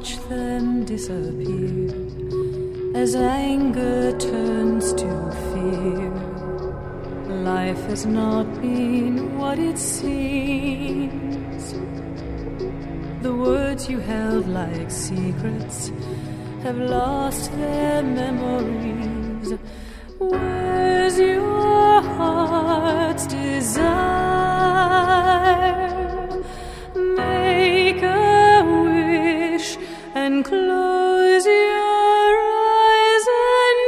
watch them disappear as anger turns to fear. Life has not been what it seems. The words you held like secrets have lost their memories. Where's your heart's desire? Make a wish and close your eyes and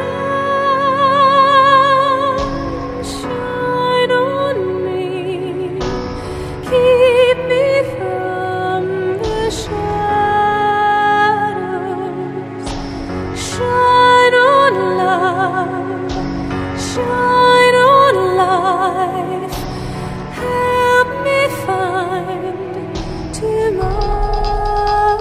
shine on me. Keep me from the shadows. Shine on love. Shine on life. Help me find tomorrow.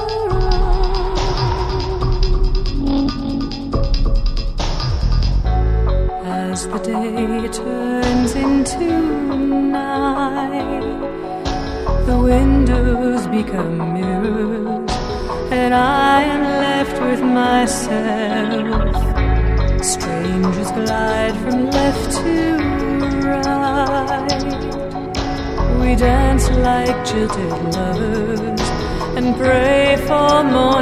As the day turns into night, the windows become mirrors, and I am left with myself. Strangers glide from left to right. We dance like jilted lovers and pray for more.